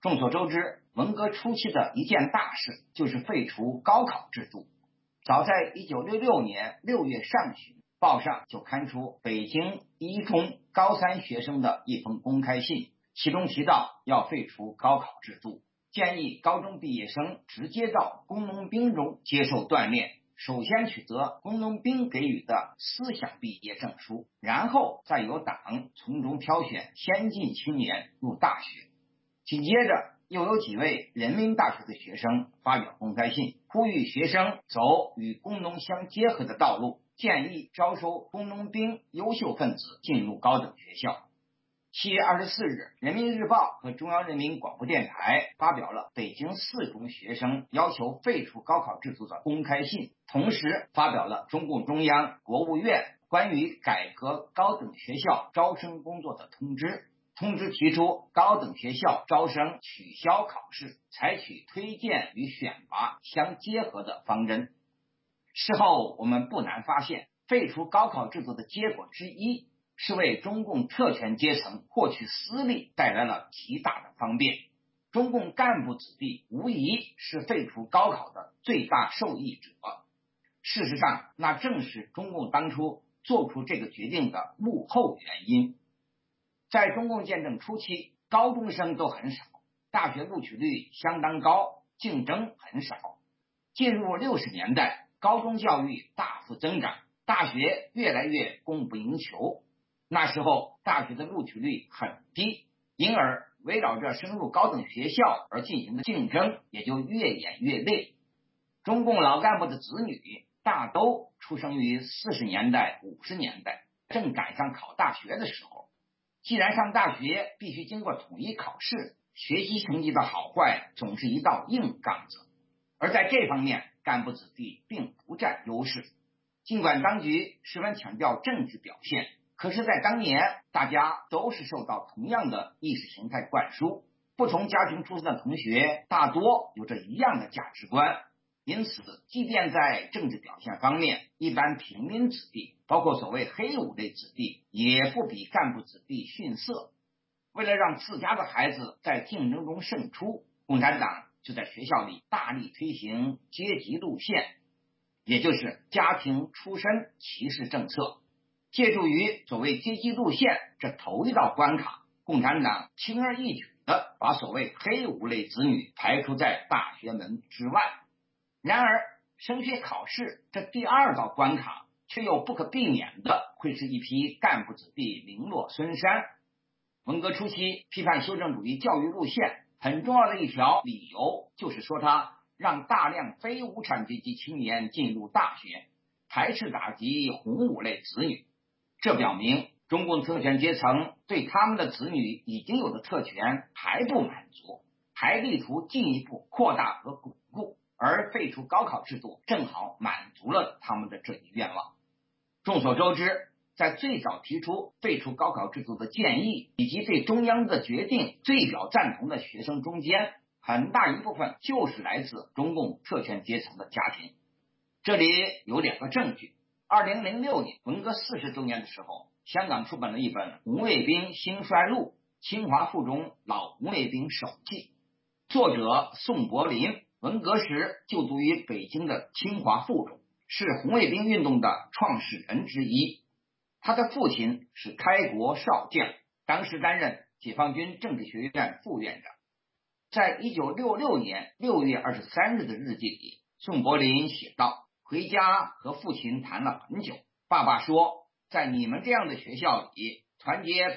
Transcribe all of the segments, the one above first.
众所周知，文革初期的一件大事就是废除高考制度。早在1966年6月上旬，报上就刊出北京一中高三学生的一封公开信，其中提到要废除高考制度，建议高中毕业生直接到工农兵中接受锻炼，首先取得工农兵给予的思想毕业证书，然后再由党从中挑选先进青年入大学。紧接着又有几位人民大学的学生发表公开信，呼吁学生走与工农相结合的道路，建议招收工农兵优秀分子进入高等学校。7月24日，人民日报和中央人民广播电台发表了北京4中学生要求废除高考制度的公开信，同时发表了中共中央、国务院关于改革高等学校招生工作的通知。通知提出，高等学校招生取消考试，采取推荐与选拔相结合的方针。事后我们不难发现，废除高考制度的结果之一是为中共特权阶层获取私利带来了极大的方便。中共干部子弟无疑是废除高考的最大受益者。事实上，那正是中共当初做出这个决定的幕后原因。在中共建政初期，高中生都很少，大学录取率相当高，竞争很少。进入60年代，高中教育大幅增长，大学越来越供不应求。那时候大学的录取率很低，因而围绕着升入高等学校而进行的竞争也就越演越烈。中共老干部的子女大都出生于40年代、50年代，正赶上考大学的时候。既然上大学必须经过统一考试，学习成绩的好坏总是一道硬杠子，而在这方面干部子弟并不占优势。尽管当局十分强调政治表现，可是在当年大家都是受到同样的意识形态灌输，不同家庭出身的同学大多有着一样的价值观，因此即便在政治表现方面，一般平民子弟包括所谓黑五类子弟也不比干部子弟逊色。为了让自家的孩子在竞争中胜出，共产党就在学校里大力推行阶级路线，也就是家庭出身歧视政策。借助于所谓阶级路线这头一道关卡，共产党轻而易举地把所谓黑五类子女排除在大学门之外。然而升学考试这第二道关卡却又不可避免的会使一批干部子弟名落孙山。文革初期批判修正主义教育路线很重要的一条理由，就是说它让大量非无产阶级青年进入大学，排斥打击红五类子女。这表明中共特权阶层对他们的子女已经有的特权还不满足，还力图进一步扩大和巩固，而废除高考制度正好满足了他们的这一愿望。众所周知，在最早提出废除高考制度的建议以及对中央的决定最表赞同的学生中间，很大一部分就是来自中共特权阶层的家庭。这里有2个证据。2006年文革40周年的时候，香港出版了一本《红卫兵兴衰录》，清华附中老红卫兵手记，作者宋柏林文革时就读于北京的清华附中，是红卫兵运动的创始人之一。他的父亲是开国少将，当时担任解放军政治学院副院长。在1966年6月23日的日记里，宋柏林写道，回家和父亲谈了很久，爸爸说，在你们这样的学校里，团结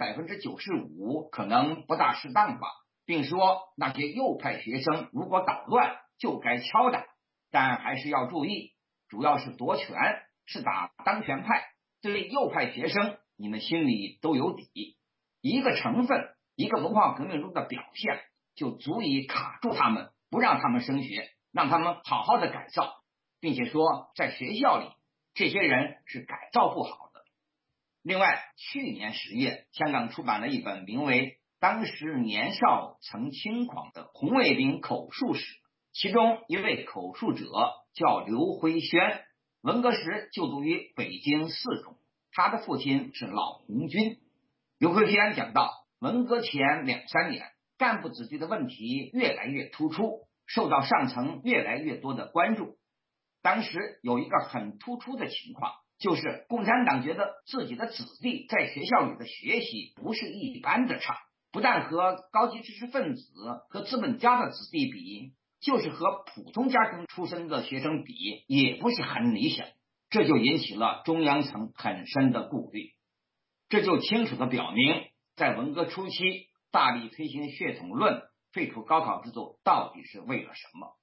95%可能不大适当吧，并说那些右派学生如果捣乱就该敲打，但还是要注意，主要是夺权，是打当权派，对右派学生你们心里都有底，一个成分，一个文化革命中的表现就足以卡住他们，不让他们升学，让他们好好的改造，并且说在学校里这些人是改造不好的。另外，去年10月，香港出版了一本名为《当时年少曾轻狂的红卫兵口述史》，其中一位口述者叫刘辉轩，文革时就读于北京4中，他的父亲是老红军。刘辉轩讲到，文革前2-3年， 干部子弟的问题越来越突出，受到上层越来越多的关注。当时有一个很突出的情况，就是共产党觉得自己的子弟在学校里的学习不是一般的差，不但和高级知识分子和资本家的子弟比，就是和普通家庭出身的学生比也不是很理想，这就引起了中央层很深的顾虑。这就清楚地表明，在文革初期大力推行血统论，废除高考制度到底是为了什么。